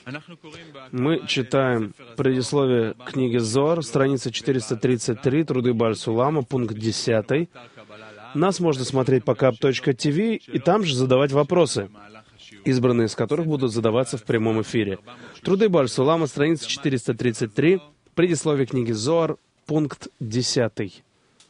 Мы читаем предисловие книги Зоар, страница 433, труды Бааль Сулама, пункт 10. Нас можно смотреть по kap.tv и там же задавать вопросы, избранные из которых будут задаваться в прямом эфире. Труды Бааль Сулама, страница 433, предисловие книги Зоар, пункт 10.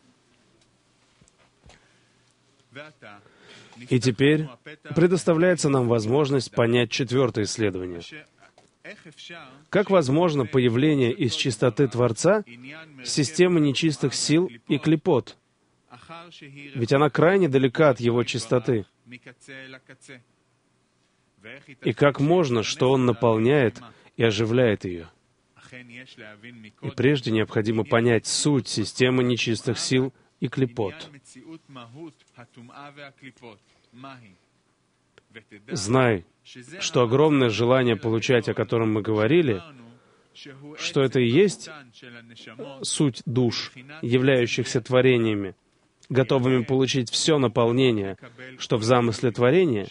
И теперь предоставляется нам возможность понять четвертое исследование. Как возможно появление из чистоты Творца системы нечистых сил и клипот? Ведь она крайне далека от его чистоты. И как можно, что он наполняет и оживляет ее? И прежде необходимо понять суть системы нечистых сил и клипот. Знай, что огромное желание получать, о котором мы говорили, что это и есть суть душ, являющихся творениями, готовыми получить все наполнение, что в замысле творения,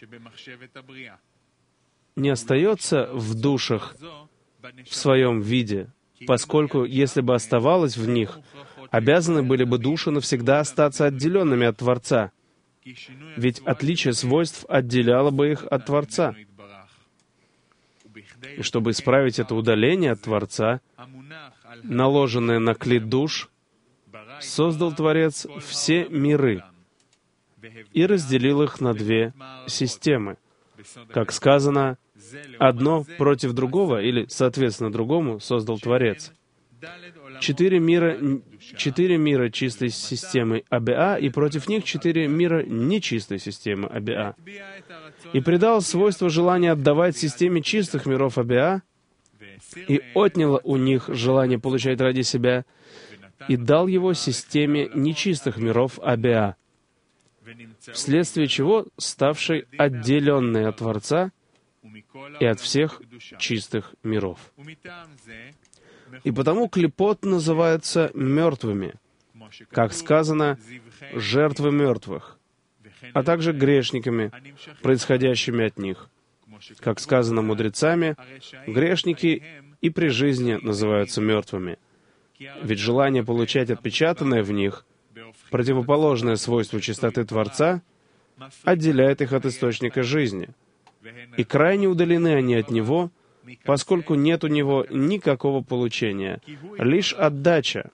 не остается в душах в своем виде, поскольку, если бы оставалось в них, обязаны были бы души навсегда остаться отделенными от Творца, ведь отличие свойств отделяло бы их от Творца. И чтобы исправить это удаление от Творца, наложенное на клит душ, создал Творец все миры и разделил их на две системы. Как сказано, одно против другого, или, соответственно, другому, создал Творец. Четыре мира чистой системы Абиа, и против них 4 мира нечистой системы Абиа. И придал свойство желания отдавать системе чистых миров Абиа, и отняло у них желание получать ради себя, и дал его системе нечистых миров Абиа, вследствие чего ставшей отделенной от Творца и от всех чистых миров. И потому клипот называются мертвыми, как сказано, жертвы мертвых, а также грешниками, происходящими от них. Как сказано мудрецами, грешники и при жизни называются мертвыми. Ведь желание получать отпечатанное в них, противоположное свойству чистоты Творца, отделяет их от источника жизни. И крайне удалены они от Него, поскольку нет у него никакого получения, лишь отдача.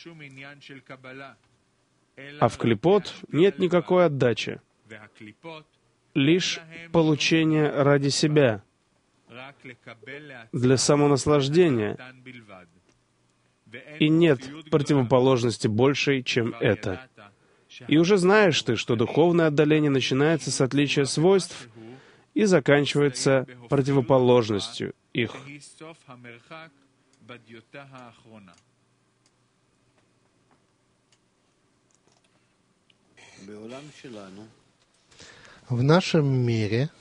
А в клипот нет никакой отдачи, лишь получение ради себя, для самонаслаждения. И нет противоположности большей, чем это. И уже знаешь ты, что духовное отдаление начинается с отличия свойств и заканчивается противоположностью их. В нашем мире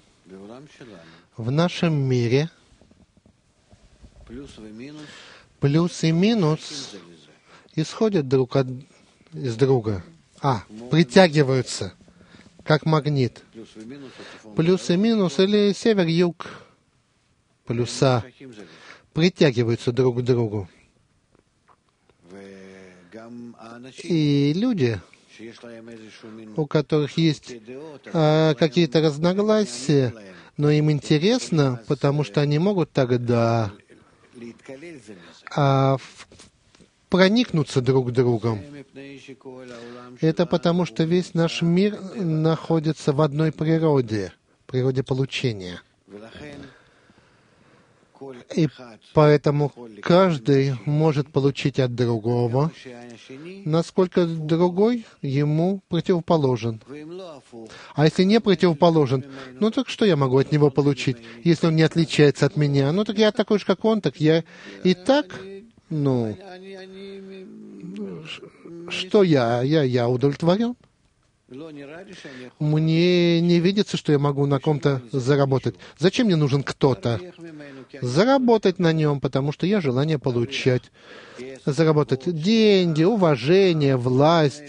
плюс и минус исходят друг из друга, притягиваются, как магнит. Плюс и минус, или север-юг, плюса, притягиваются друг к другу. И люди, у которых есть какие-то разногласия, но им интересно, потому что они могут тогда проникнуться друг другом. Это потому, что весь наш мир находится в одной природе получения. И поэтому каждый может получить от другого, насколько другой ему противоположен. А если не противоположен, так что я могу от него получить, если он не отличается от меня? Так я такой же, как он, так я и так, что я удовлетворен. Мне не видится, что я могу на ком-то заработать. Зачем мне нужен кто-то? Заработать на нем, потому что я желание получать. Заработать деньги, уважение, власть,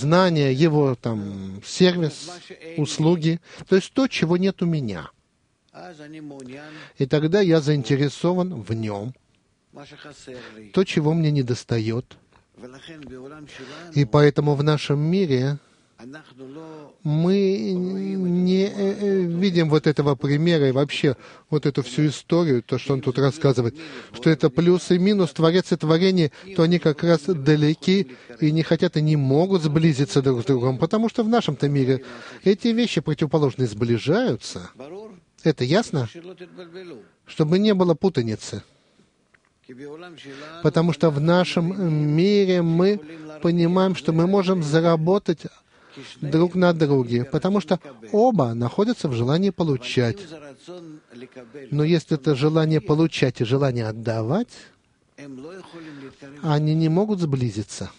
признание, его сервис, услуги. То есть то, чего нет у меня. И тогда я заинтересован в нем, то, чего мне недостает. И поэтому в нашем мире мы не видим вот этого примера и вообще вот эту всю историю, то, что он тут рассказывает, что это плюс и минус, Творец и творение, то они как раз далеки и не хотят и не могут сблизиться друг с другом, потому что в нашем-то мире эти вещи противоположные сближаются. Это ясно? Чтобы не было путаницы. Потому что в нашем мире мы понимаем, что мы можем заработать друг на друге, потому что оба находятся в желании получать. Но если это желание получать и желание отдавать, они не могут сблизиться.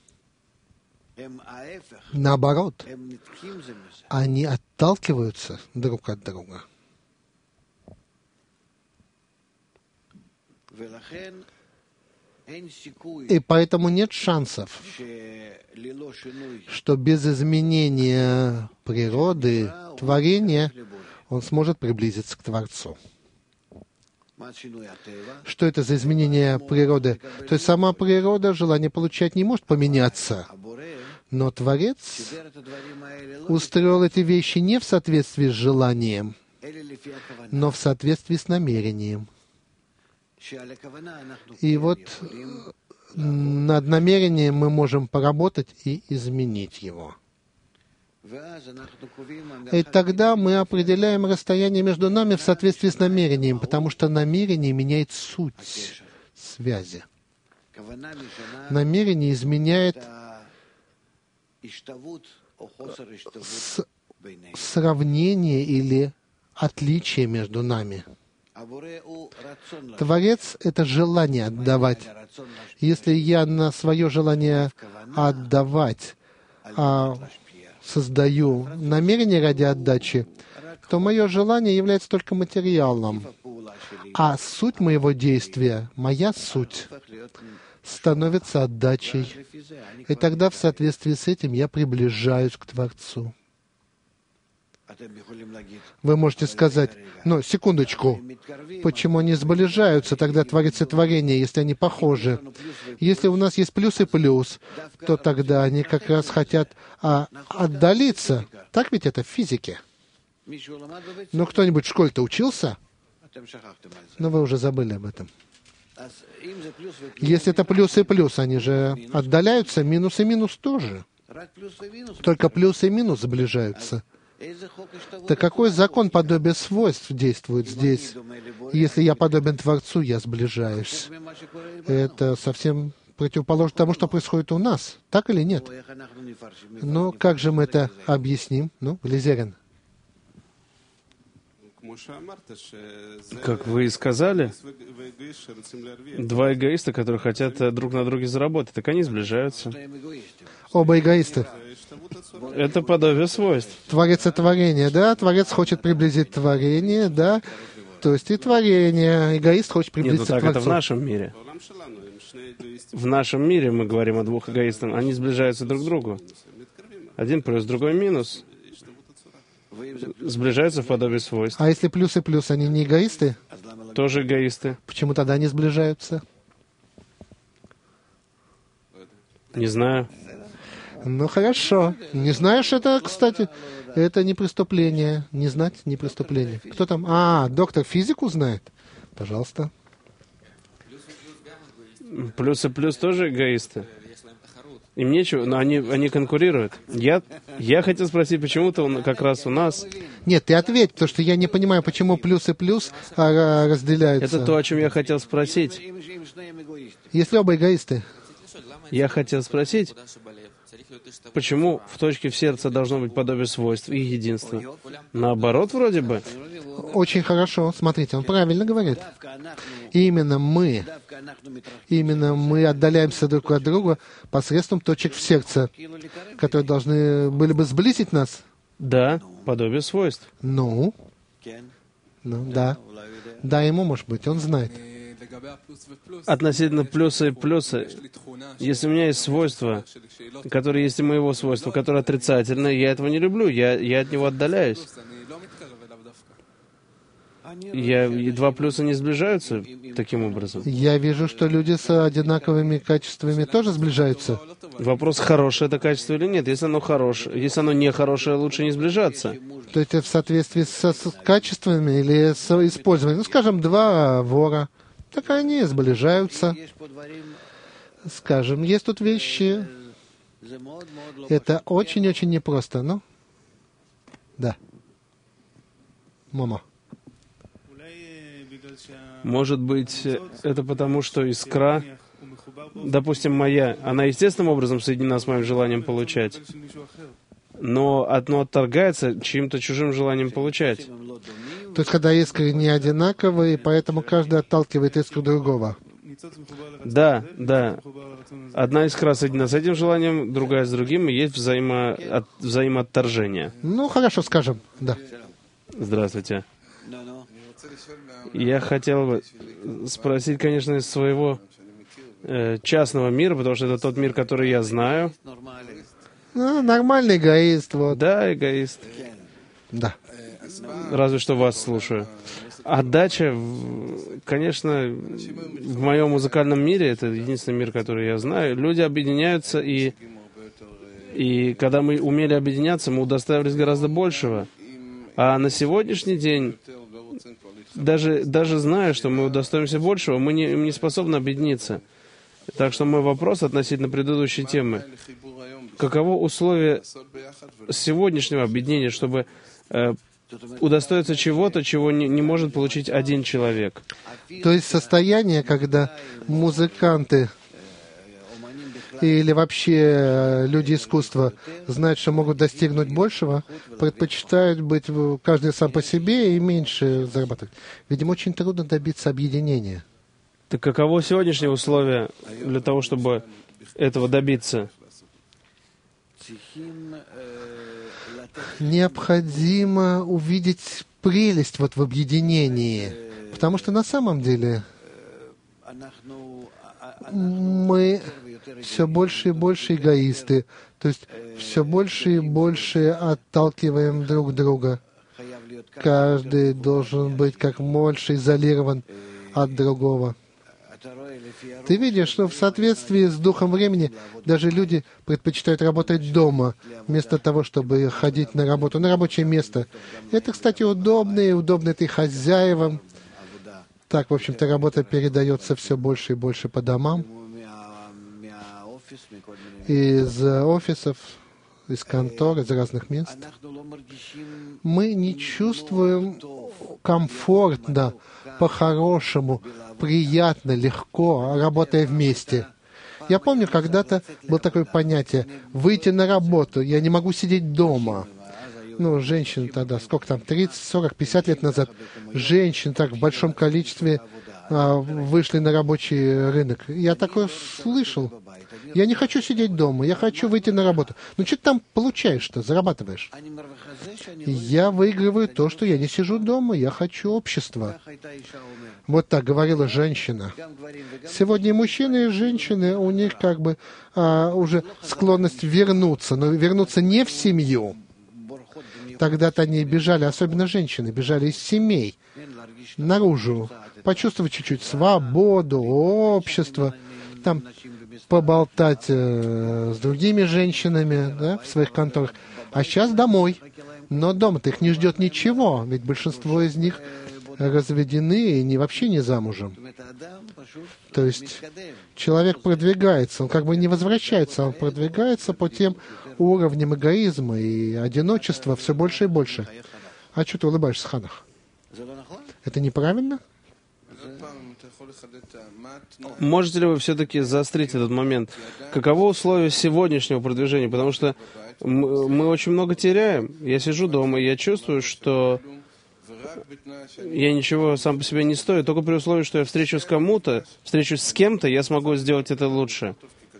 Наоборот, они отталкиваются друг от друга. И поэтому нет шансов, что без изменения природы, творения, он сможет приблизиться к Творцу. Что это за изменение природы? То есть сама природа, желание получать не может поменяться. Но Творец устроил эти вещи не в соответствии с желанием, но в соответствии с намерением. И вот над намерением мы можем поработать и изменить его. И тогда мы определяем расстояние между нами в соответствии с намерением, потому что намерение меняет суть связи. Намерение изменяет сравнение или отличие между нами. Творец — это желание отдавать. Если я на свое желание отдавать создаю намерение ради отдачи, то мое желание является только материалом. А суть моего действия, моя суть, становится отдачей. И тогда в соответствии с этим я приближаюсь к Творцу. Вы можете сказать, но секундочку, почему они сближаются, тогда Творец и творение, если они похожи? Если у нас есть плюс и плюс, то тогда они как раз хотят отдалиться. Так ведь это в физике. Но кто-нибудь в школе-то учился? Но вы уже забыли об этом. Если это плюс и плюс, они же отдаляются, минус и минус тоже. Только плюс и минус сближаются. Так какой закон подобия свойств действует здесь? Если я подобен Творцу, я сближаюсь. Это совсем противоположно тому, что происходит у нас. Так или нет? Но как же мы это объясним? Ну, Лизерин. Как вы и сказали, два эгоиста, которые хотят друг на друге заработать, так они сближаются. Оба эгоисты. Это подобие свойств. Творец и творение, да? Творец хочет приблизить творение, да? То есть и творение. Эгоист хочет приблизиться к Творцу. Это в нашем мире. В нашем мире мы говорим о двух эгоистах. Они сближаются друг к другу. Один плюс, другой минус. Сближаются в подобии свойств. А если плюс и плюс, они не эгоисты? Тоже эгоисты. Почему тогда они сближаются? Не знаю. Ну, хорошо. Не знаешь это, кстати, это не преступление. Не знать — не преступление. Кто там? Доктор физику знает? Пожалуйста. Плюс и плюс тоже эгоисты. Им нечего, но они конкурируют. Я хотел спросить, почему-то он как раз у нас... Нет, ты ответь, потому что я не понимаю, почему плюс и плюс разделяются. Это то, о чем я хотел спросить. Если оба эгоисты. Я хотел спросить, почему в точке в сердце должно быть подобие свойств и единства? Наоборот, вроде бы. Очень хорошо. Смотрите, он правильно говорит. Именно мы отдаляемся друг от друга посредством точек в сердце, которые должны были бы сблизить нас. Да, подобие свойств. Да. Да, ему, может быть, он знает. Относительно плюса и плюса, если у меня есть свойство, которое есть и моего свойства, которое отрицательное, я этого не люблю, я от него отдаляюсь. И два плюса не сближаются таким образом. Я вижу, что люди с одинаковыми качествами тоже сближаются. Вопрос, хорошее это качество или нет. Если оно хорошее, если оно не хорошее, лучше не сближаться. То есть это в соответствии с качествами или с использованием? Ну, скажем, два вора. Так они сближаются. Скажем, есть тут вещи. Это очень-очень непросто. Ну, да. Мама. Может быть, это потому, что искра, допустим, моя, она естественным образом соединена с моим желанием получать, но одно отторгается чьим-то чужим желанием получать. То есть, когда искры не одинаковые, поэтому каждый отталкивает искру другого. Да, да. Одна искра соединена с этим желанием, другая с другим, и есть взаимоотторжение. Ну, хорошо, скажем, да. Здравствуйте. Я хотел бы спросить, конечно, из своего частного мира, потому что это тот мир, который я знаю. Ну, нормальный эгоист, вот. Да, эгоист. Да. Разве что вас слушаю. Отдача, конечно, в моем музыкальном мире, это единственный мир, который я знаю, люди объединяются, и когда мы умели объединяться, мы удостаивались гораздо большего. А на сегодняшний день, даже зная, что мы удостоимся большего, мы не способны объединиться. Так что мой вопрос относительно предыдущей темы. Каково условие сегодняшнего объединения, чтобы удостоиться чего-то, чего не может получить один человек? То есть состояние, когда музыканты или вообще люди искусства знают, что могут достигнуть большего, предпочитают быть каждый сам по себе и меньше зарабатывать. Видимо, очень трудно добиться объединения. Так каково сегодняшнее условие для того, чтобы этого добиться? Необходимо увидеть прелесть вот в объединении, потому что на самом деле мы все больше и больше эгоисты, то есть все больше и больше отталкиваем друг друга. Каждый должен быть как больше изолирован от другого. Ты видишь, что в соответствии с духом времени даже люди предпочитают работать дома, вместо того, чтобы ходить на работу, на рабочее место. Это, кстати, удобно это и хозяевам. Так, в общем-то, работа передается все больше и больше по домам. Из офисов, из контор, из разных мест. Мы не чувствуем комфортно, по-хорошему, приятно, легко, работая вместе. Я помню, когда-то было такое понятие «выйти на работу». Я не могу сидеть дома. Ну, женщины тогда, сколько там, 30, 40, 50 лет назад, женщины так в большом количестве вышли на рабочий рынок. Я такое слышал. Я не хочу сидеть дома, я хочу выйти на работу. Ну, что ты там получаешь-то, зарабатываешь? Я выигрываю то, что я не сижу дома, я хочу общества. Вот так говорила женщина. Сегодня и мужчины, и женщины, у них как бы уже склонность вернуться, но вернуться не в семью. Тогда-то они бежали, особенно женщины, бежали из семей наружу, почувствовать чуть-чуть свободу, общество, там поболтать с другими женщинами, да, в своих конторах. А сейчас домой. Но дома-то их не ждет ничего, ведь большинство из них разведены и вообще не замужем. То есть человек продвигается, он как бы не возвращается, он продвигается по тем уровням эгоизма и одиночества все больше и больше. А что ты улыбаешься, Ханах? Это неправильно? Можете ли вы все-таки заострить этот момент? Каково условие сегодняшнего продвижения? Потому что мы очень много теряем. Я сижу дома, и я чувствую, что я ничего сам по себе не стою. Только при условии, что я встречусь с кем-то, я смогу сделать это лучше.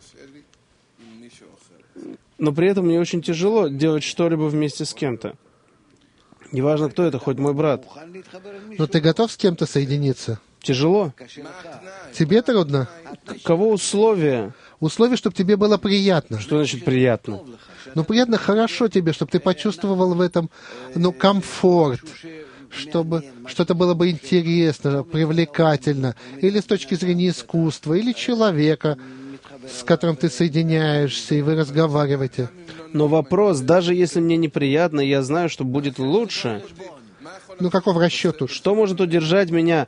Но при этом мне очень тяжело делать что-либо вместе с кем-то. Неважно, кто это, хоть мой брат. Но ты готов с кем-то соединиться? Тяжело. Тебе трудно? Каково условие? Условие, чтобы тебе было приятно. Что значит приятно? Ну, приятно, хорошо тебе, чтобы ты почувствовал в этом, комфорт, чтобы что-то было бы интересно, привлекательно, или с точки зрения искусства, или человека, с которым ты соединяешься, и вы разговариваете. Но вопрос, даже если мне неприятно, я знаю, что будет лучше. Ну, каков расчет тут? Что может удержать меня,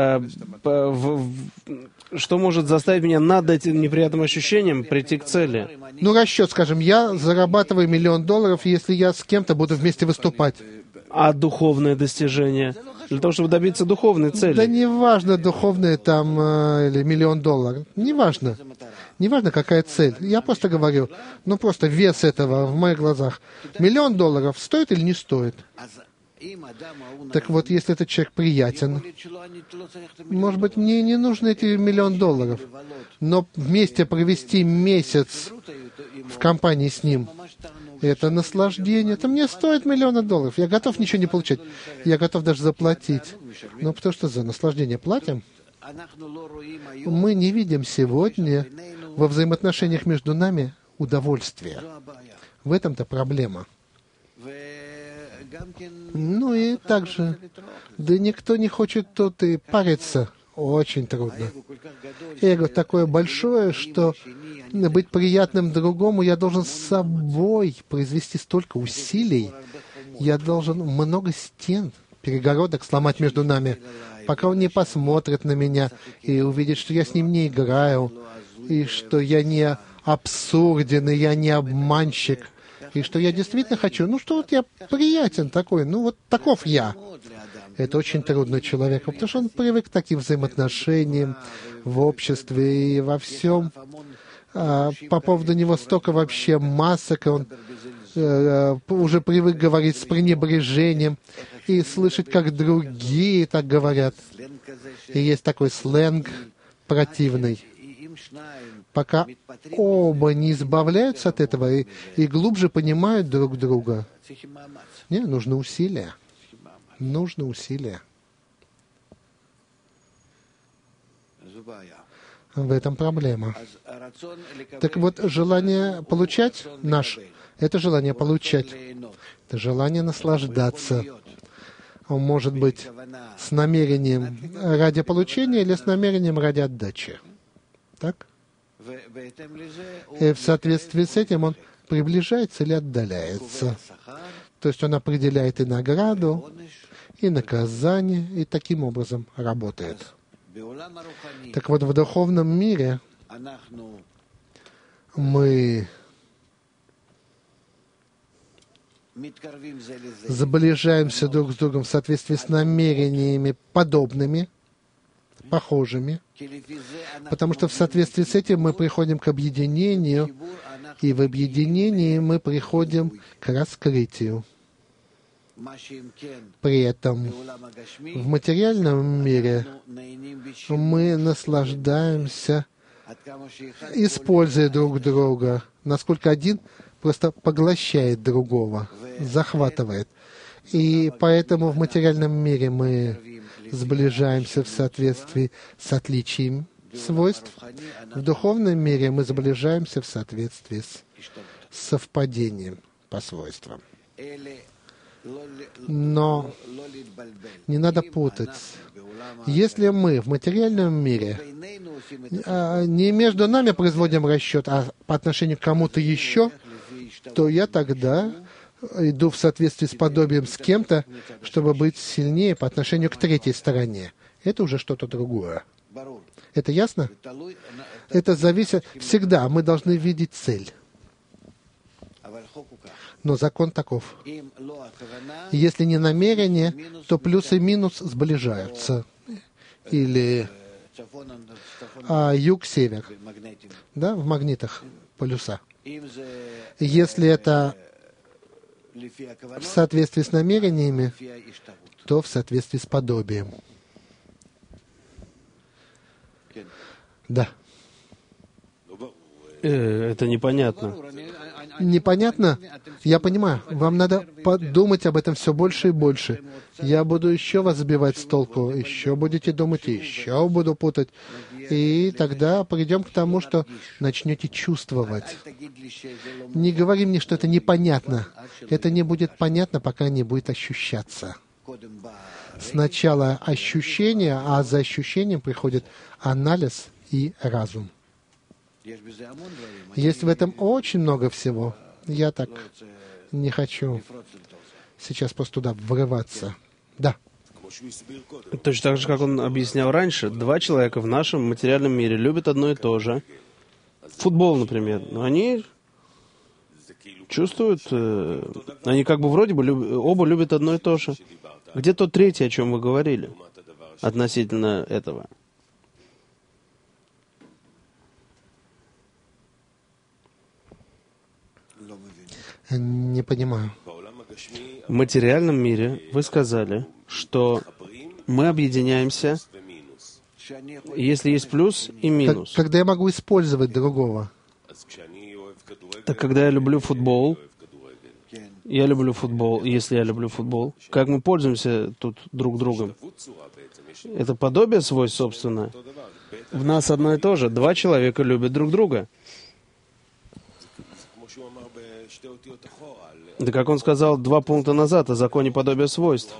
что может заставить меня над этим неприятным ощущением прийти к цели? Ну, расчет, скажем, я зарабатываю $1 миллион, если я с кем-то буду вместе выступать. А духовное достижение? Для того, чтобы добиться духовной цели? Да не важно, духовное там или $1 миллион. Не важно. Не важно, какая цель. Я просто говорю, ну просто вес этого в моих глазах. $1 миллион стоит или не стоит? Так вот, если этот человек приятен, может быть, мне не нужны эти $1 миллион, но вместе провести месяц в компании с ним, это наслаждение. Это мне стоит $1 миллион. Я готов ничего не получать. Я готов даже заплатить. Но потому что за наслаждение платим. Мы не видим сегодня во взаимоотношениях между нами удовольствия. В этом-то проблема. Ну и также, да никто не хочет тут и париться. Очень трудно. Эго такое большое, что быть приятным другому я должен с собой произвести столько усилий. Я должен много стен, перегородок сломать между нами, пока он не посмотрит на меня и увидит, что я с ним не играю, и что я не абсурден, и я не обманщик, и что я действительно хочу, ну что вот я приятен такой, ну вот таков я. Это очень трудно человеку, потому что он привык к таким взаимоотношениям в обществе и во всем. По поводу него столько вообще масок, он уже привык говорить с пренебрежением и слышать, как другие так говорят. И есть такой сленг противный. Пока оба не избавляются от этого и глубже понимают друг друга, не, нужны усилия. Нужны усилия. В этом проблема. Так вот, желание получать это желание получать. Это желание наслаждаться. Он может быть с намерением ради получения или с намерением ради отдачи. Так? И в соответствии с этим он приближается или отдаляется. То есть он определяет и награду, и наказание, и таким образом работает. Так вот, в духовном мире мы сближаемся друг с другом в соответствии с намерениями подобными, похожими, потому что в соответствии с этим мы приходим к объединению, и в объединении мы приходим к раскрытию. При этом в материальном мире мы наслаждаемся, используя друг друга, насколько один просто поглощает другого, захватывает. И поэтому в материальном мире мы сближаемся в соответствии с отличием свойств. В духовном мире мы сближаемся в соответствии с совпадением по свойствам. Но не надо путать. Если мы в материальном мире не между нами производим расчет, а по отношению к кому-то еще, то я тогда иду в соответствии с подобием с кем-то, чтобы быть сильнее по отношению к третьей стороне. Это уже что-то другое. Это ясно? Это зависит... Всегда мы должны видеть цель. Но закон таков. Если не намерение, то плюс и минус сближаются. Или юг-север. Да, в магнитах полюса. Если это в соответствии с намерениями, то в соответствии с подобием. Да. Это непонятно. Непонятно? Я понимаю. Вам надо подумать об этом все больше и больше. Я буду еще вас сбивать с толку, еще будете думать, еще буду путать. И тогда придем к тому, что начнете чувствовать. Не говори мне, что это непонятно. Это не будет понятно, пока не будет ощущаться. сначала ощущение, а за ощущением приходит анализ и разум. Есть в этом очень много всего. Я так не хочу сейчас просто туда врываться. Да. Точно так же, как он объяснял раньше, два человека в нашем материальном мире любят одно и то же. Футбол, например. Но они чувствуют, они как бы вроде бы оба любят одно и то же. Где то третье, о чем вы говорили относительно этого? Не понимаю. В материальном мире вы сказали, что мы объединяемся, если есть плюс и минус. Когда я могу использовать другого. Так когда я люблю футбол, если я люблю футбол, как мы пользуемся тут друг другом? Это подобие свойств, собственно. В нас одно и то же. Два человека любят друг друга. Да как он сказал 2 пункта назад о законе подобия свойств.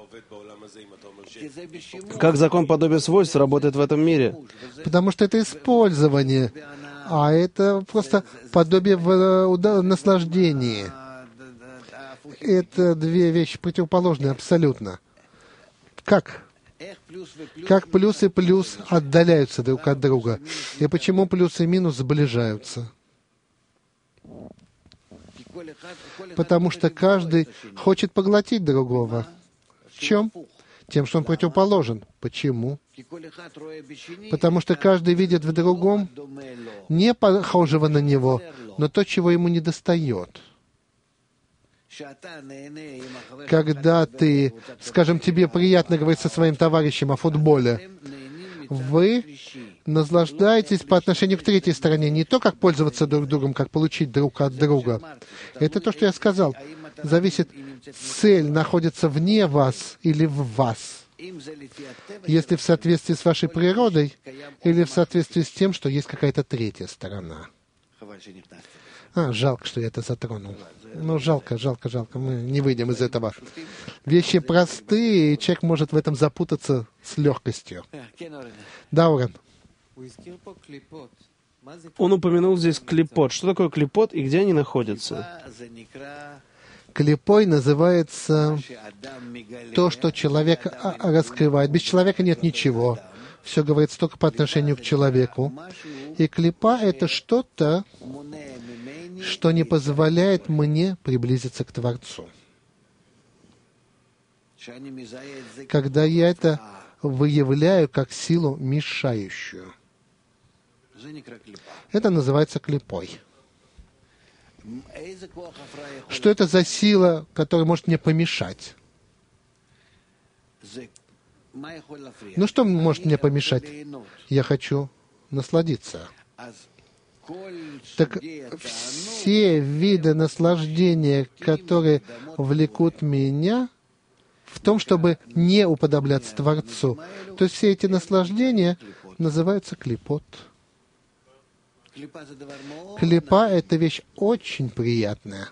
Как закон подобия свойств работает в этом мире? Потому что это использование, а это просто подобие в наслаждении. Это две вещи противоположные абсолютно. Как? Как плюс и плюс отдаляются друг от друга? И почему плюс и минус сближаются? Потому что каждый хочет поглотить другого. В чем? Тем, что он противоположен. Почему? Потому что каждый видит в другом не похожего на него, но то, чего ему недостает. Когда ты, скажем, тебе приятно говорить со своим товарищем о футболе, вы наслаждаетесь по отношению к третьей стороне, не то, как пользоваться друг другом, как получить друг от друга. Это то, что я сказал. Зависит, цель находится вне вас или в вас. Если в соответствии с вашей природой, или в соответствии с тем, что есть какая-то третья сторона. Жалко, что я это затронул. Жалко. Мы не выйдем из этого. Вещи простые, и человек может в этом запутаться с легкостью. Да, Орен? Он упомянул здесь клипот. Что такое клипот и где они находятся? Клипой называется то, что человек раскрывает. Без человека нет ничего. Все говорится только по отношению к человеку. И клипа — это что-то, что не позволяет мне приблизиться к Творцу. Когда я это выявляю как силу мешающую. Это называется клипой. Что это за сила, которая может мне помешать? Что может мне помешать? Я хочу насладиться. Так все виды наслаждения, которые влекут меня в том, чтобы не уподобляться Творцу. То есть все эти наслаждения называются клипот. Клипа — это вещь очень приятная.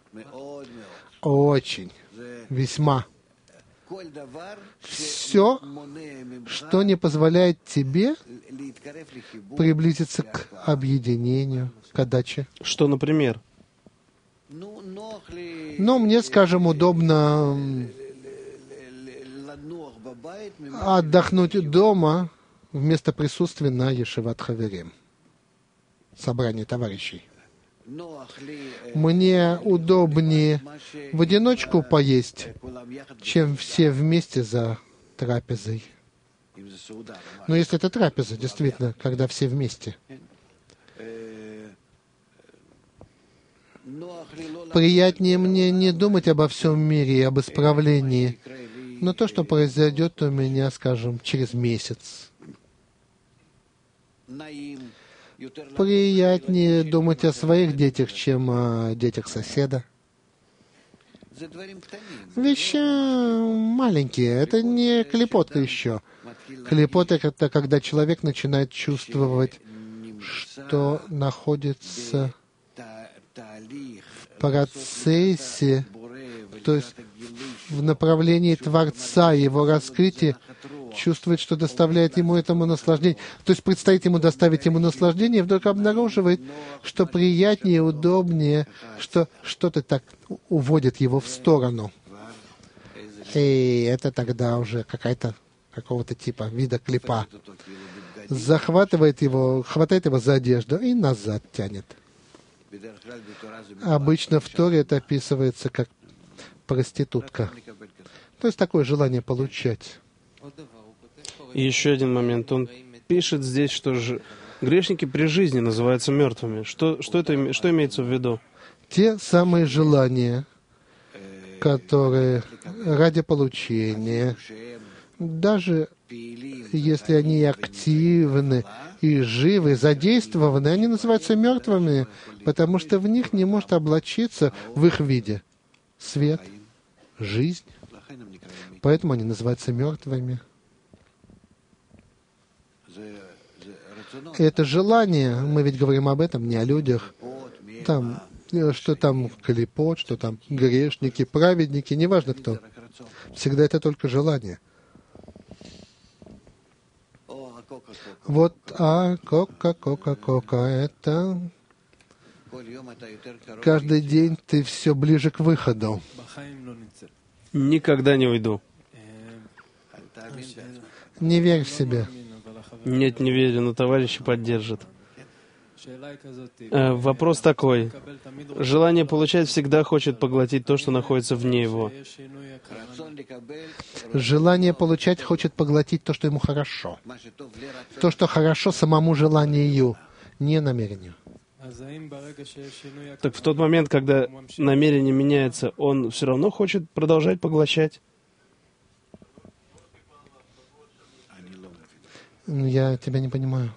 Очень. Весьма. Все, что не позволяет тебе приблизиться к объединению, к отдаче. Что, например? Мне, скажем, удобно отдохнуть дома вместо присутствия на Ешиват Хаверим, собрании товарищей. Мне удобнее в одиночку поесть, чем все вместе за трапезой. Но если это трапеза, действительно, когда все вместе. Приятнее мне не думать обо всем мире и об исправлении, но то, что произойдет у меня, скажем, через месяц. Приятнее думать о своих детях, чем о детях соседа. Вещи маленькие. Это не клипотка еще. Клипотка — это когда человек начинает чувствовать, что находится в процессе, то есть в направлении Творца, его раскрытия, чувствует, что доставляет ему этому наслаждение. То есть предстоит ему доставить ему наслаждение, и вдруг обнаруживает, что приятнее, удобнее, что что-то так уводит его в сторону. И это тогда уже какого-то типа вида клипа. Захватывает его, хватает его за одежду и назад тянет. Обычно в Торе это описывается как проститутка. То есть такое желание получать. И еще один момент. Он пишет здесь, что грешники при жизни называются мертвыми. Что имеется в виду? Те самые желания, которые ради получения, даже если они активны и живы, задействованы, они называются мертвыми, потому что в них не может облачиться в их виде свет, жизнь. Поэтому они называются мертвыми. Это желание, мы ведь говорим об этом, не о людях. Там, что там клипот, что там грешники, праведники, неважно кто. Всегда это только желание. Вот, кока, это... Каждый день ты все ближе к выходу. Никогда не уйду. Не верь в себя. Нет, не верю, но товарищи поддержат. Вопрос такой. Желание получать всегда хочет поглотить то, что находится вне его. Желание получать хочет поглотить то, что ему хорошо. То, что хорошо самому желанию, не намерению. Так в тот момент, когда намерение меняется, он все равно хочет продолжать поглощать? Я тебя не понимаю.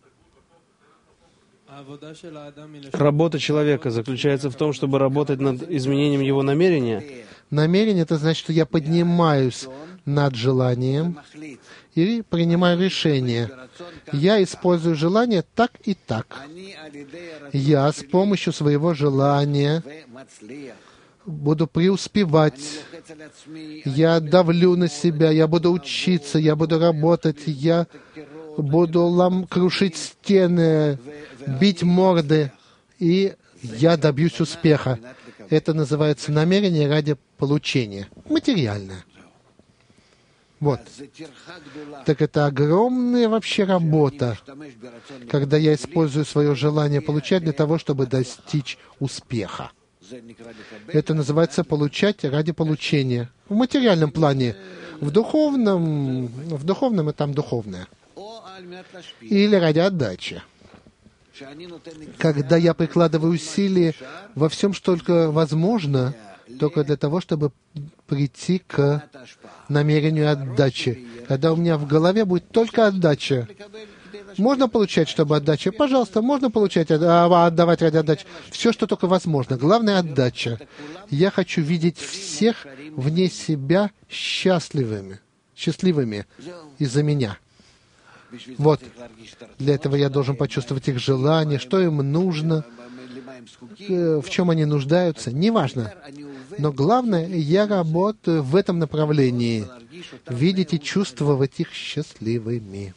Работа человека заключается в том, чтобы работать над изменением его намерения. Намерение — это значит, что я поднимаюсь над желанием и принимаю решение. Я использую желание так и так. Я с помощью своего желания буду преуспевать. Я давлю на себя, я буду учиться, я буду работать, я буду крушить стены, бить морды, и я добьюсь успеха. Это называется намерение ради получения. Материальное. Вот. Так это огромная вообще работа, когда я использую свое желание получать для того, чтобы достичь успеха. Это называется получать ради получения. В материальном плане. В духовном и там духовное. Или ради отдачи. Когда я прикладываю усилия во всем, что только возможно, только для того, чтобы прийти к намерению отдачи. Когда у меня в голове будет только отдача. Можно получать, чтобы отдача? Пожалуйста, можно получать, отдавать ради отдачи. Все, что только возможно. Главное — отдача. Я хочу видеть всех вне себя счастливыми из-за меня. Вот. Для этого я должен почувствовать их желание, что им нужно, в чем они нуждаются. Неважно. Но главное, я работаю в этом направлении. Видеть и чувствовать их счастливыми.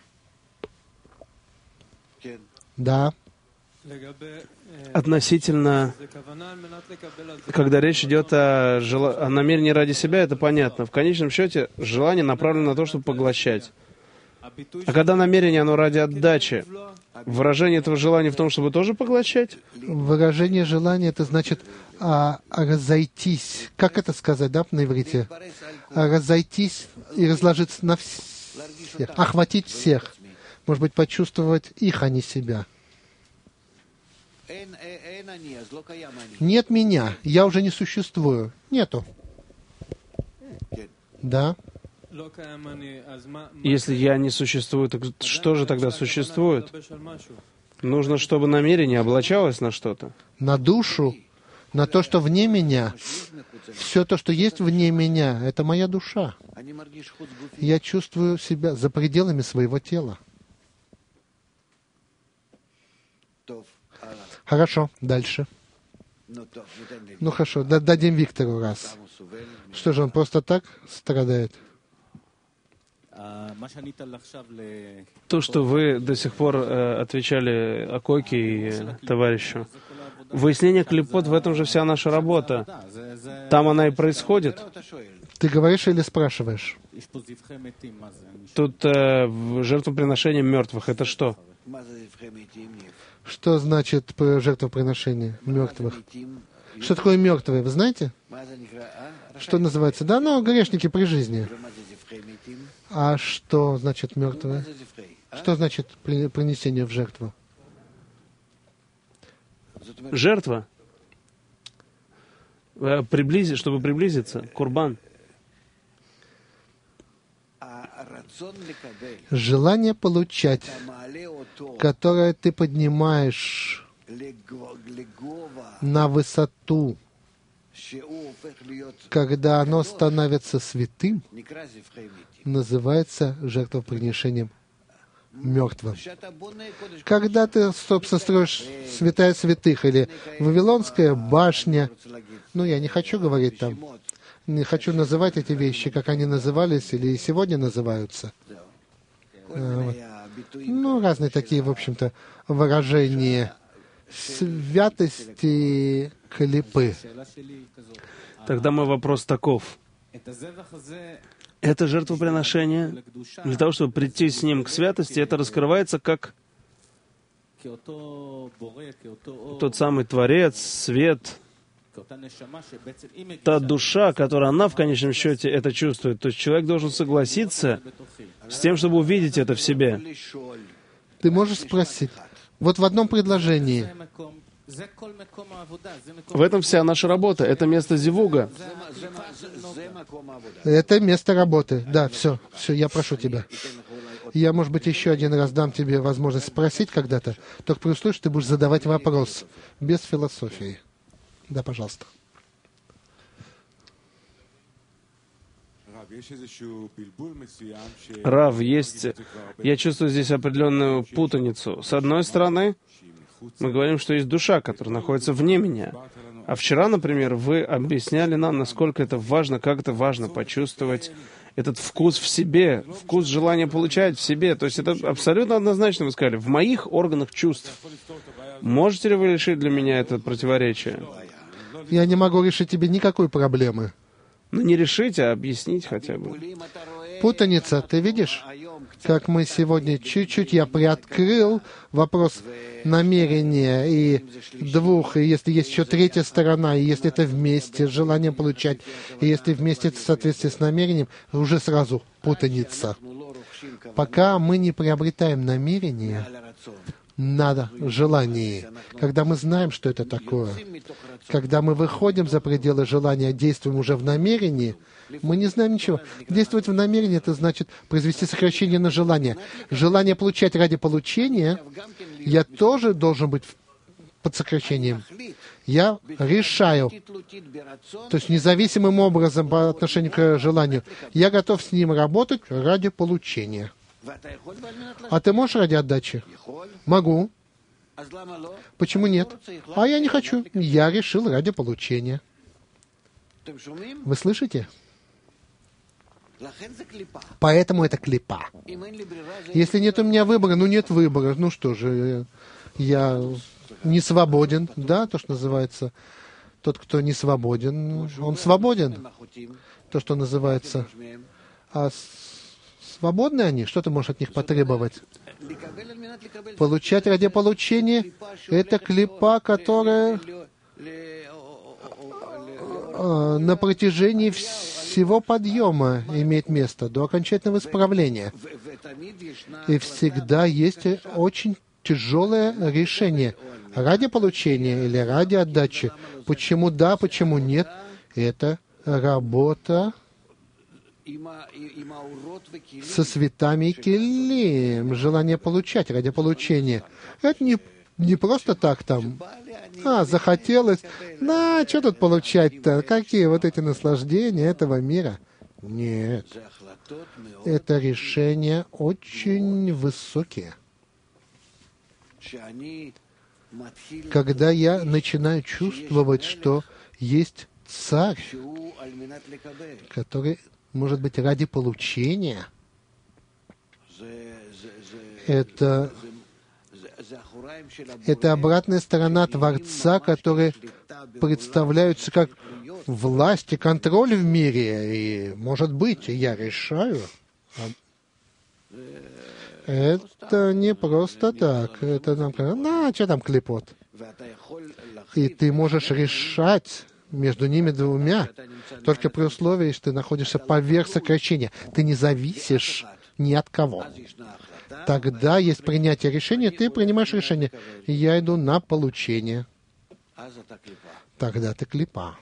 Да. Относительно, когда речь идет о намерении ради себя, это понятно. В конечном счете, желание направлено на то, чтобы поглощать. А когда намерение, оно ради отдачи, выражение этого желания в том, чтобы тоже поглощать? Выражение желания — это значит разойтись. Как это сказать, да, на иврите? Разойтись и разложиться на всех. Охватить всех. Может быть, почувствовать их, а не себя. Нет меня. Я уже не существую. Нету. Да. Если я не существую, так что же тогда существует? Нужно, чтобы намерение облачалось на что-то. На душу, на то, что вне меня. Все то, что есть вне меня, это моя душа. Я чувствую себя за пределами своего тела. Хорошо, дальше. Ну хорошо, дадим Виктору раз. Что же, он просто так страдает? То, что вы до сих пор отвечали Акоке и товарищу, выяснение клипот — в этом же вся наша работа. Там она и происходит. Ты говоришь или спрашиваешь? Тут жертвоприношение мертвых — это что? Что значит жертвоприношение мертвых? Что такое мертвые, вы знаете? Что называется? Да, ну, грешники при жизни. А что значит мертвые? Что значит принесение в жертву? Жертва. Чтобы приблизиться. Курбан. Желание получать, которое ты поднимаешь на высоту, когда оно становится святым, называется жертвоприношением мертвым. Когда ты, собственно, строишь святая святых или Вавилонская башня, ну, я не хочу говорить там, не хочу называть эти вещи, как они назывались или и сегодня называются. Ну, разные такие, в общем-то, выражения святости клипы. Тогда мой вопрос таков. Это жертвоприношение, для того, чтобы прийти с ним к святости, это раскрывается как тот самый Творец, свет, та душа, которая она в конечном счете это чувствует. То есть человек должен согласиться с тем, чтобы увидеть это в себе. Ты можешь спросить, вот в одном предложении. В этом вся наша работа. Это место зивуга. Это место работы. Да, все, я прошу тебя. Я, может быть, еще один раз дам тебе возможность спросить когда-то, только при условии, что ты будешь задавать вопрос, без философии. Да, пожалуйста. Рав, я чувствую здесь определенную путаницу. С одной стороны, мы говорим, что есть душа, которая находится вне меня. А вчера, например, вы объясняли нам, насколько это важно, как это важно почувствовать этот вкус в себе, вкус желания получать в себе. То есть это абсолютно однозначно, вы сказали, в моих органах чувств. Можете ли вы решить для меня это противоречие? Я не могу решить тебе никакой проблемы. Ну, не решить, а объяснить хотя бы. Путаница, ты видишь, как мы сегодня чуть-чуть я приоткрыл вопрос намерения и двух, и если есть еще третья сторона, и если это вместе с желанием получать, и если вместе это в соответствии с намерением, уже сразу путаница. Пока мы не приобретаем намерение на желании, когда мы знаем, что это такое, когда мы выходим за пределы желания, действуем уже в намерении, мы не знаем ничего. Действовать в намерении — это значит произвести сокращение на желание. Желание получать ради получения, я тоже должен быть под сокращением. Я решаю, то есть независимым образом по отношению к желанию. Я готов с ним работать ради получения. А ты можешь ради отдачи? Могу. Почему нет? А я не хочу. Я решил ради получения. Вы слышите? Поэтому это клипа. Если нет у меня выбора, ну нет выбора. Ну что же, я не свободен. Да, то, что называется, тот, кто не свободен, он свободен. То, что называется. А свободны они? Что ты можешь от них потребовать? Получать ради получения — это клипа, которая на протяжении всего подъема имеет место до окончательного исправления. И всегда есть очень тяжелое решение. Ради получения или ради отдачи. Почему да, почему нет? Это работа со светами и келим, желание получать ради получения. Это не просто так там. Захотелось. Что тут получать-то? Какие вот эти наслаждения этого мира? Нет. Это решения очень высокие. когда я начинаю чувствовать, что есть царь, который, может быть, ради получения. Это обратная сторона Творца, которые представляются как власть и контроль в мире. И, может быть, я решаю. Это не просто так. Это нам говорят, что там клепот? И ты можешь решать между ними двумя, только при условии, что ты находишься поверх сокращения. Ты не зависишь ни от кого. Тогда есть принятие решения, ты принимаешь решение. Я иду на получение. Тогда ты клипа.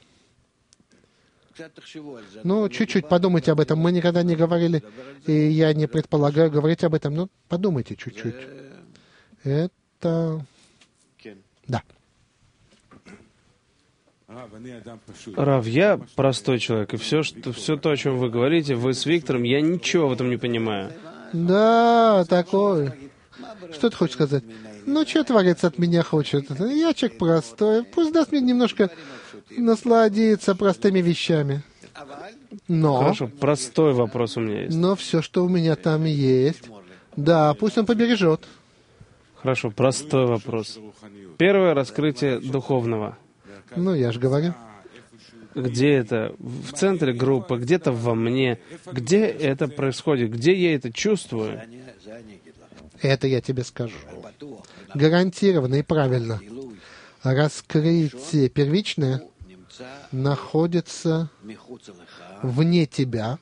Ну, чуть-чуть подумайте об этом. Мы никогда не говорили, и я не предполагаю говорить об этом, но подумайте чуть-чуть. Это... Да. Рав, я простой человек, и все то, о чем вы говорите, вы с Виктором, я ничего в этом не понимаю. Да, такой. Что ты хочешь сказать? Ну, что Творец от меня хочет? Я человек простой, пусть даст мне немножко насладиться простыми вещами. Но... Хорошо, простой вопрос у меня есть. Но все, что у меня там есть, да, пусть он побережет. Хорошо, простой вопрос. Первое раскрытие духовного. Ну, я же говорю. Где это? В центре группы, где-то во мне. Где это происходит? Где я это чувствую? Это я тебе скажу. Гарантированно и правильно. Раскрытие первичное находится вне тебя,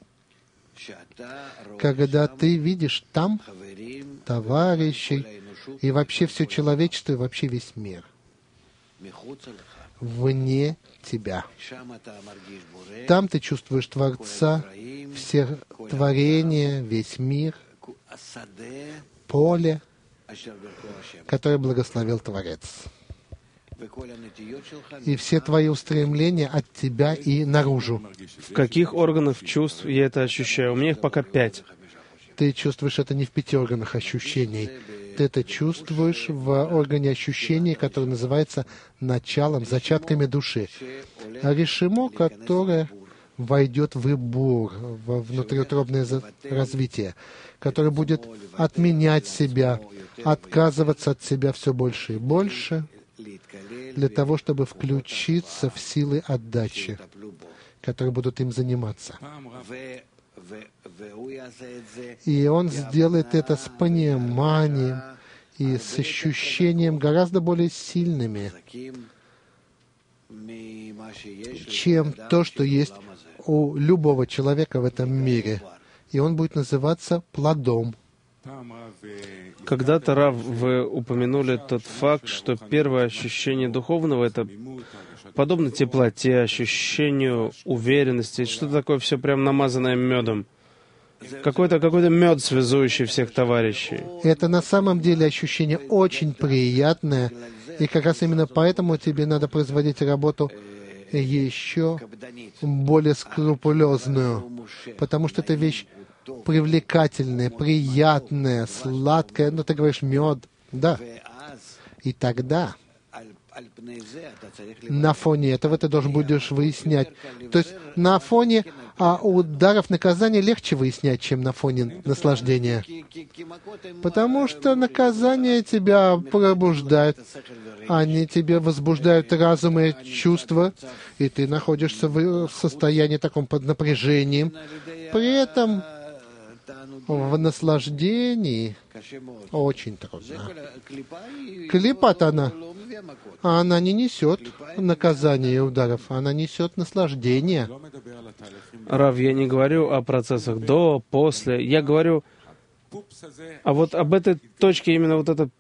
когда ты видишь там товарищей и вообще все человечество, и вообще весь мир. Вне тебя. Там ты чувствуешь Творца, все творения, весь мир, поле, которое благословил Творец. И все твои устремления от тебя и наружу. В каких органах чувств я это ощущаю? У меня их пока 5. Ты чувствуешь это не в 5 органах ощущений. Ты это чувствуешь в органе ощущений, который называется началом, зачатками души. А решимо, которое войдет в Ибур, во внутриутробное развитие, которое будет отменять себя, отказываться от себя все больше и больше, для того, чтобы включиться в силы отдачи, которые будут им заниматься. И он сделает это с пониманием и с ощущением гораздо более сильными, чем то, что есть у любого человека в этом мире. И он будет называться плодом. Когда-то, Рав, вы упомянули тот факт, что первое ощущение духовного — это подобно теплоте, ощущению уверенности, что-то такое все прям намазанное медом. Какой-то мед, связующий всех товарищей. Это на самом деле ощущение очень приятное, и как раз именно поэтому тебе надо производить работу еще более скрупулезную, потому что это вещь привлекательная, приятная, сладкая, но ты говоришь мед, да. И тогда на фоне этого ты должен будешь выяснять. То есть на фоне ударов наказания легче выяснять, чем на фоне наслаждения. Потому что наказание тебя пробуждает. Они тебе возбуждают разум и чувства, и ты находишься в состоянии таком под напряжением. При этом в наслаждении очень трудно. Клипа-то она не несет наказания и ударов, она несет наслаждение. Рав, я не говорю о процессах до, после, я говорю об этой точке, именно вот это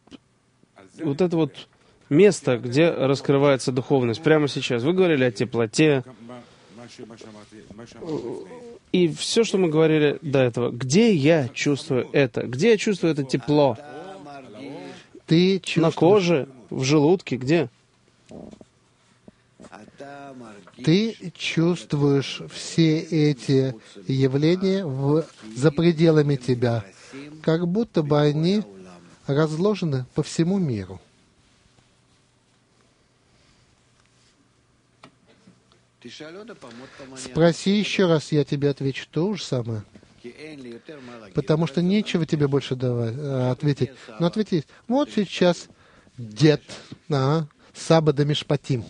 место, где раскрывается духовность, прямо сейчас. Вы говорили о теплоте, и все, что мы говорили до этого. Где я чувствую это? Где я чувствую это тепло? Ты чувствуешь... На коже, в желудке, где? Ты чувствуешь все эти явления за пределами тебя, как будто бы они разложены по всему миру. Спроси еще раз, я тебе отвечу то же самое. Потому что нечего тебе больше ответить. Но ответить, вот сейчас дед, Саба Мишпатим.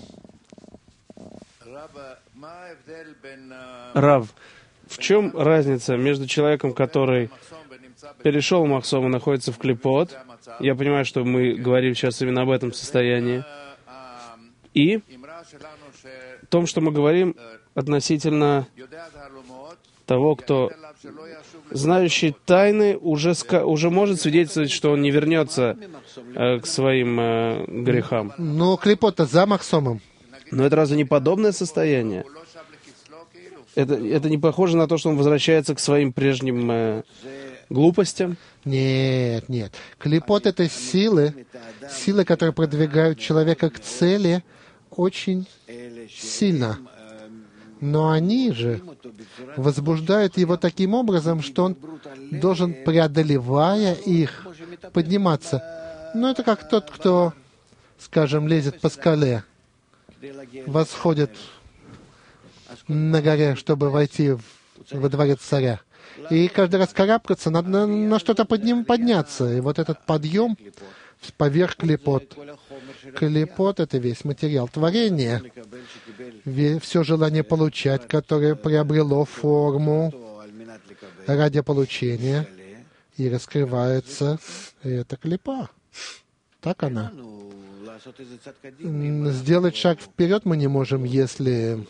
Рав, в чем разница между человеком, который перешел Махсом и находится в клипот, я понимаю, что мы говорим сейчас именно об этом состоянии, и том, что мы говорим относительно того, кто, знающий тайны, уже может свидетельствовать, что он не вернется к своим грехам. Но клипот-то за Махсомом. Но это разве не подобное состояние? Это не похоже на то, что он возвращается к своим прежним глупостям? Нет, нет. Клипот — это силы, которые продвигают человека к цели очень сильно. Но они же возбуждают его таким образом, что он должен, преодолевая их, подниматься. Но это как тот, кто, скажем, лезет по скале, восходит на горе, чтобы войти во дворец царя. И каждый раз карабкаться, надо на что-то подняться. И вот этот подъем поверх клипот. Клипот — это весь материал творения. Все желание получать, которое приобрело форму ради получения и раскрывается. И это клипа. Так она. Сделать шаг вперед мы не можем, если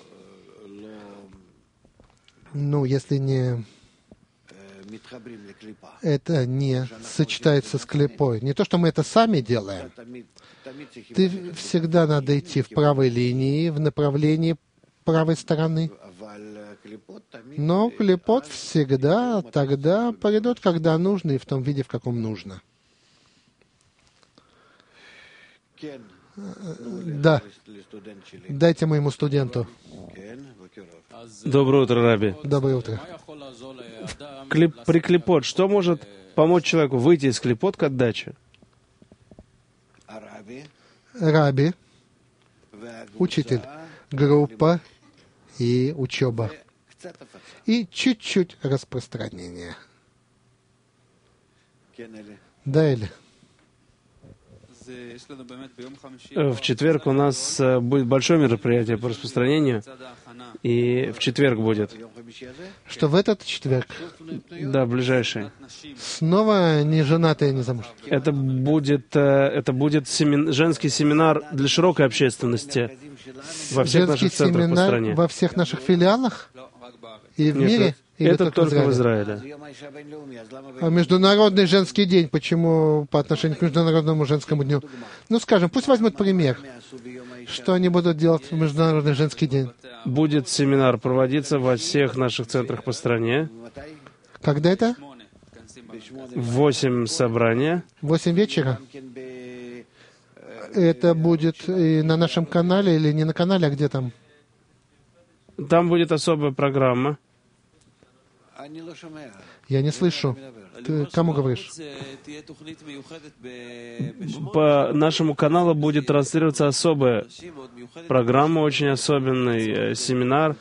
не это не сочетается с клипой. Не то, что мы это сами делаем. Ты всегда надо идти в правой линии, в направлении правой стороны. Но клипот всегда тогда придет, когда нужно, и в том виде, в каком нужно. Да. Дайте моему студенту. Доброе утро, Раби. Доброе утро. При клипот, что может помочь человеку выйти из клипот к отдаче? Раби, учитель, группа и учеба. И чуть-чуть распространение. Да, или? В четверг у нас будет большое мероприятие по распространению, и в четверг будет. Что в этот четверг? Да, ближайший. Снова не женатые, не замуж. Это будет женский семинар для широкой общественности во всех Женский наших центрах по стране. семинар во всех наших филиалах? И в Нет, мире? Или это только в Израиле? Израиле. А Международный женский день, почему по отношению к Международному женскому дню? Ну, скажем, пусть возьмут пример. Что они будут делать в Международный женский день? Будет семинар проводиться во всех наших центрах по стране. Когда это? В 8 собрания. 8 вечера? Это будет и на нашем канале или не на канале, а где там? Там будет особая программа. Я не слышу. Ты кому говоришь? По нашему каналу будет транслироваться особая программа, очень особенный семинар.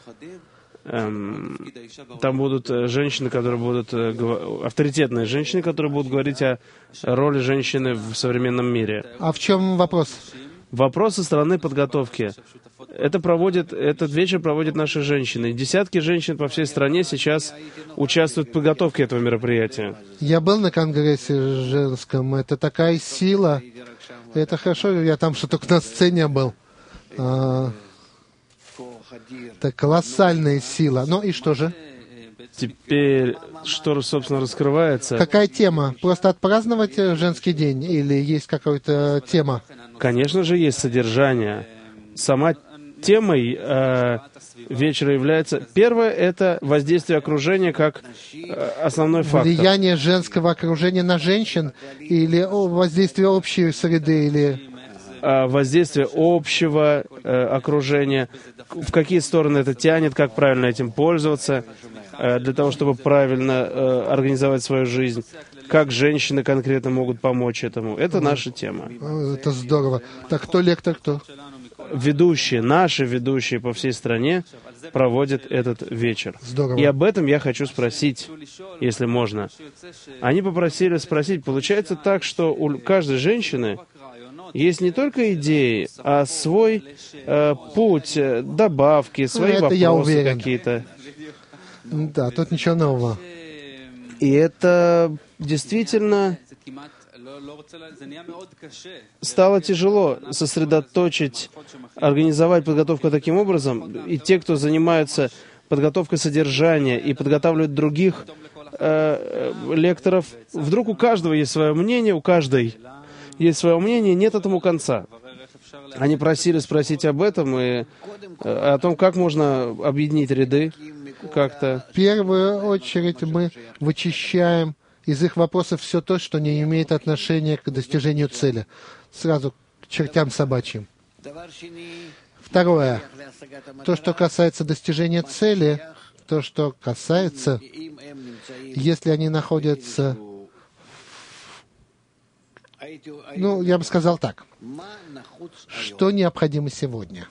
Там будут женщины, которые будут авторитетные женщины, которые будут говорить о роли женщины в современном мире. А в чем вопрос? Вопрос со стороны подготовки. Этот вечер проводят наши женщины. Десятки женщин по всей стране сейчас участвуют в подготовке этого мероприятия. Я был на конгрессе женском. Это такая сила. Это хорошо, я там что только на сцене был. Это колоссальная сила. Ну и что же? Теперь, что, собственно, раскрывается? Какая тема? Просто отпраздновать женский день? Или есть какая-то тема? Конечно же, есть содержание. Сама темой вечера является... Первое — это воздействие окружения как основной фактор. Влияние женского окружения на женщин? Или воздействие общей среды? Или... Воздействие общего окружения, в какие стороны это тянет, как правильно этим пользоваться, для того, чтобы правильно организовать свою жизнь, как женщины конкретно могут помочь этому. Это наша тема. Это здорово. Так, кто лектор, кто? ведущие, наши ведущие по всей стране проводят этот вечер. Здорово. И об этом я хочу спросить, если можно. Они попросили спросить, получается так, что у каждой женщины есть не только идеи, а свой путь, добавки, свои Это я вопросы уверен. какие-то. Да, тут ничего нового. И это действительно стало тяжело сосредоточить, организовать подготовку таким образом. И те, кто занимаются подготовкой содержания и подготавливают других лекторов, вдруг у каждого есть свое мнение, у каждой есть свое мнение, нет этому конца. Они просили спросить об этом и о том, как можно объединить ряды как-то. В первую очередь мы вычищаем из их вопросов все то, что не имеет отношения к достижению цели. Сразу к чертям собачьим. Второе. То, что касается достижения цели, то, что касается, если они находятся, я бы сказал так, что необходимо сегодня.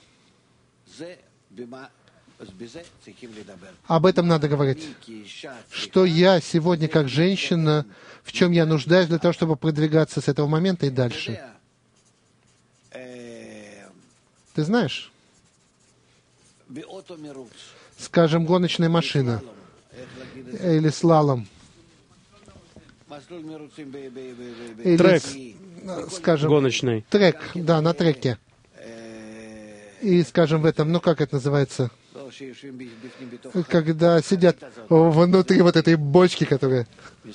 Об этом надо говорить. Что я сегодня, как женщина, в чем я нуждаюсь для того, чтобы продвигаться с этого момента и дальше. Ты знаешь, скажем, гоночная машина или слалом, или, Трек скажем, гоночный. трек, да, на треке. И, скажем, в этом, как это называется, когда сидят внутри вот этой бочки, которая...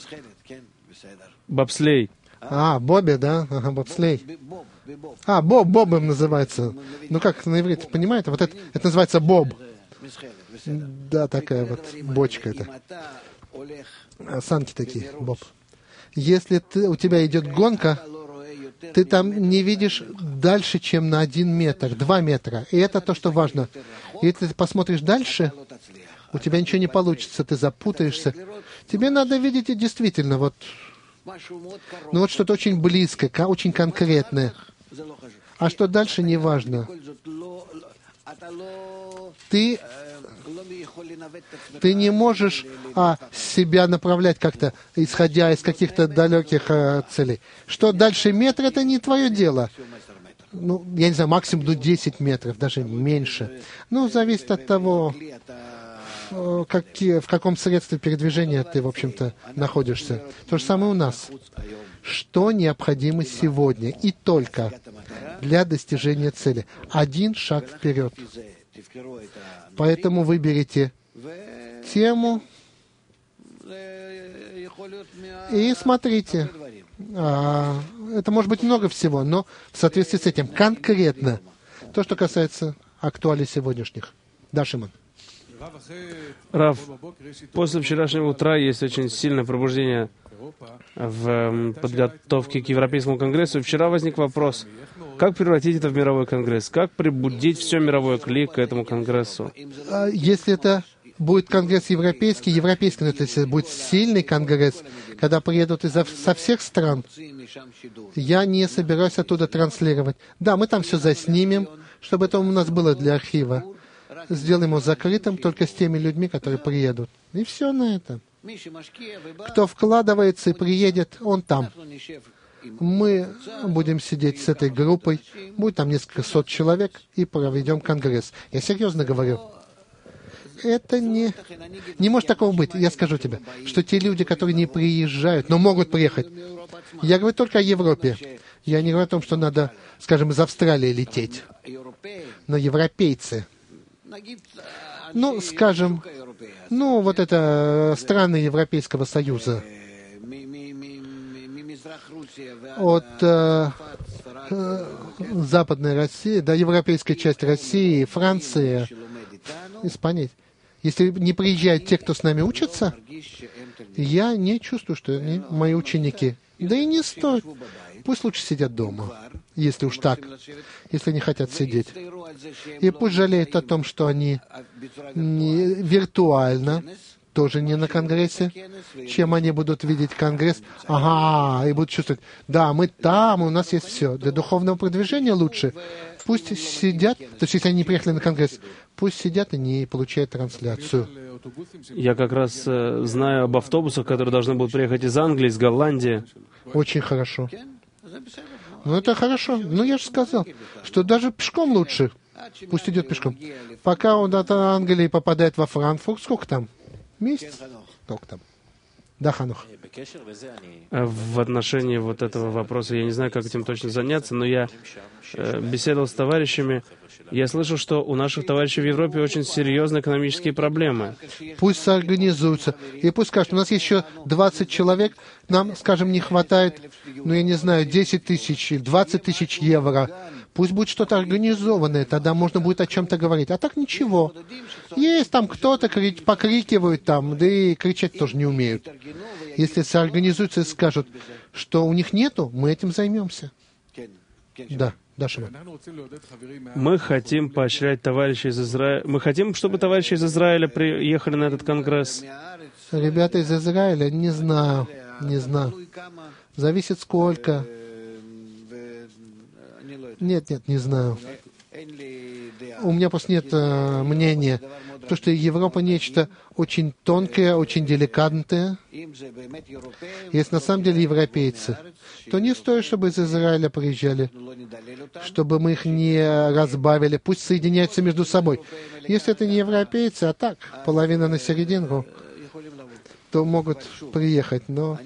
Бобслей. Бобби, да? Ага, бобслей. Бобом называется. Как на иврите, понимаете? Вот это называется боб. Да, такая вот бочка это. Санки такие, боб. Если у тебя идет гонка, ты там не видишь дальше, чем на 1 метр, 2 метра. И это то, что важно. И если ты посмотришь дальше, у тебя ничего не получится, ты запутаешься. Тебе надо видеть и действительно вот что-то очень близкое, очень конкретное. А что дальше, не важно. Ты не можешь себя направлять как-то, исходя из каких-то далеких целей. Что дальше метр, это не твое дело. Я не знаю, максимум 10 метров, даже меньше. Зависит от того, в каком средстве передвижения ты, в общем-то, находишься. То же самое у нас. Что необходимо сегодня и только для достижения цели? 1 шаг вперед. Поэтому выберите тему и смотрите. Это может быть много всего, но в соответствии с этим конкретно то, что касается актуалий сегодняшних. Да, Шимон. Рав, после вчерашнего утра есть очень сильное пробуждение в подготовке к Европейскому конгрессу. Вчера возник вопрос, как превратить это в мировой конгресс? Как прибудить все мировое кли к этому конгрессу? Если это будет конгресс европейский, но если будет сильный конгресс, когда приедут со всех стран, я не собираюсь оттуда транслировать. Да, мы там все заснимем, чтобы это у нас было для архива. Сделаем его закрытым только с теми людьми, которые приедут. И все на этом. Кто вкладывается и приедет, он там. Мы будем сидеть с этой группой, будет там несколько сот человек, и проведем конгресс. Я серьезно говорю. Это не может такого быть. Я скажу тебе, что те люди, которые не приезжают, но могут приехать. Я говорю только о Европе. Я не говорю о том, что надо, скажем, из Австралии лететь. Но европейцы. Скажем, вот это страны Европейского Союза. От Западной России до европейской части России, Франции, Испании. Если не приезжают те, кто с нами учится, я не чувствую, что они мои ученики. Да и не стоит. Пусть лучше сидят дома, если уж так, если не хотят сидеть. И пусть жалеют о том, что они не виртуально тоже не на Конгрессе. Чем они будут видеть Конгресс? Ага, и будут чувствовать, да, мы там, у нас есть все. Для духовного продвижения лучше. Пусть сидят, то есть если они не приехали на Конгресс, пусть сидят и не получают трансляцию. Я как раз знаю об автобусах, которые должны будут приехать из Англии, из Голландии. Очень хорошо. Ну, это хорошо. Ну, я же сказал, что даже пешком лучше. Пусть идет пешком. Пока он от Англии попадает во Франкфурт, сколько там? Месяц? Сколько там? Да, Ханух. В отношении вот этого вопроса, я не знаю, как этим точно заняться, но я беседовал с товарищами. Я слышал, что у наших товарищей в Европе очень серьезные экономические проблемы. Пусть соорганизуются. И пусть скажут, у нас еще 20 человек, нам, скажем, не хватает, ну, я не знаю, 10 тысяч, 20 тысяч евро. Пусть будет что-то организованное, тогда можно будет о чем-то говорить. А так ничего. Есть там кто-то, покрикивают там, да и кричать тоже не умеют. Если соорганизуются и скажут, что у них нету, мы этим займемся. Да. Да, Шимон. Мы хотим поощрять товарищей из Израиля. Мы хотим, чтобы товарищи из Израиля приехали на этот конгресс. Ребята из Израиля, не знаю. Зависит сколько. Нет, не знаю. У меня просто нет мнения. Потому что Европа нечто очень тонкое, очень деликатное. Если на самом деле европейцы, то не стоит, чтобы из Израиля приезжали, чтобы мы их не разбавили. Пусть соединяются между собой. Если это не европейцы, а так, половина на серединку, то могут приехать. Но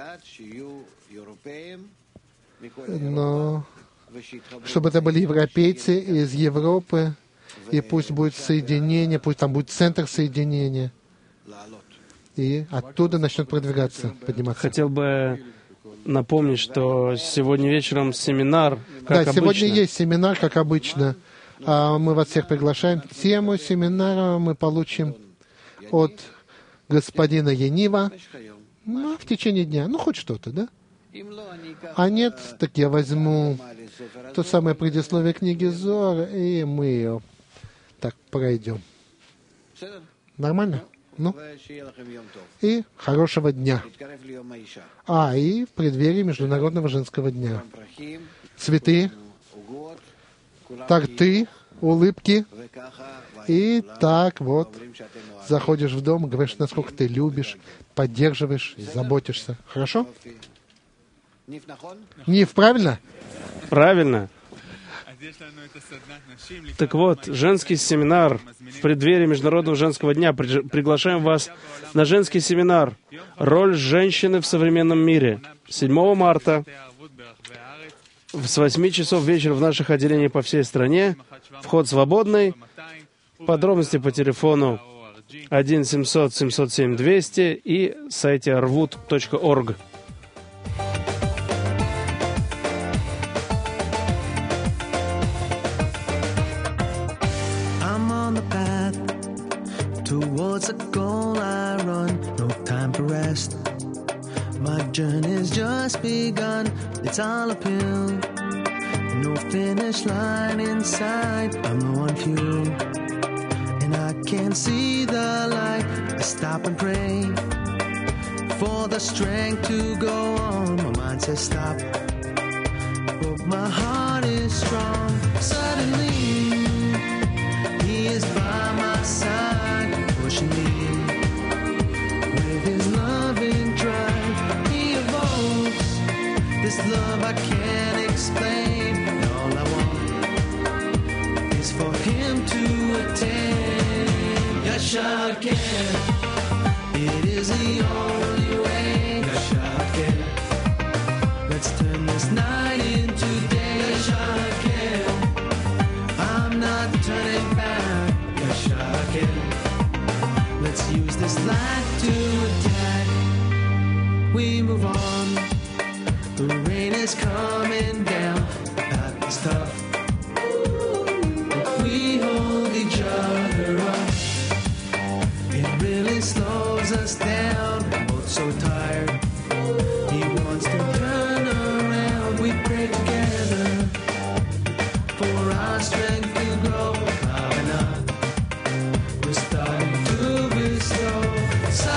чтобы это были европейцы из Европы, и пусть будет соединение, пусть там будет центр соединения, и оттуда начнет продвигаться, подниматься. Хотел бы напомнить, что сегодня вечером семинар, как обычно. Да, сегодня есть семинар, как обычно. Мы вас всех приглашаем. Тему семинара мы получим от господина Янива в течение дня. Ну, хоть что-то, да? А нет, так я возьму то самое предисловие книги Зоар, и мы ее так пройдем. Нормально? Ну? И хорошего дня. И в преддверии Международного женского дня. Цветы, торты, улыбки. И так вот заходишь в дом, говоришь, насколько ты любишь, поддерживаешь, заботишься. Хорошо? Нив, правильно? Правильно. Так вот, женский семинар в преддверии Международного женского дня. Приглашаем вас на женский семинар «Роль женщины в современном мире». 7 марта с 8 часов вечера в наших отделениях по всей стране. Вход свободный. Подробности по телефону 1-700-707-200 и сайте arvut.org. Towards a goal I run, no time for rest. My journey's just begun, it's all uphill. No finish line in sight, I'm low on fuel. And I can't see the light, I stop and pray for the strength to go on. My mind says stop, but my heart is strong. Suddenly, He is by my side, pushing me with His loving drive. He evokes this love I can't explain. And all I want is for Him to attend. Yashar Ken, it is the only way. Yashar Ken, let's turn this night into day. Yashar Ken, I'm not turning back. Yashar Ken, let's use this light to attack. We move on, the rain is coming down, the path is tough, but we hold each other up. It really slows us down, we're both so tired. He wants to turn around, we pray together for our strength to grow. We're starting to bestow.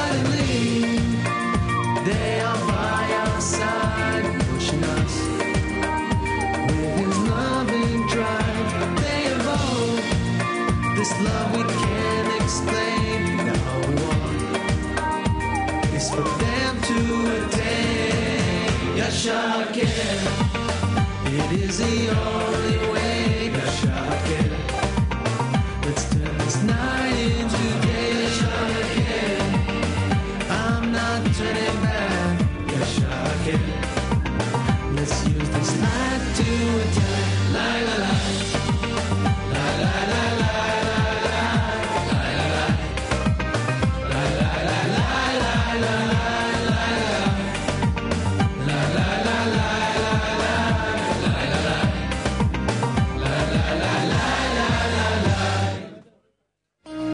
side, pushing us with his loving drive. They evolve this love we can't explain. Now we want is for them to attain. Yashar Hakel, it is the only way.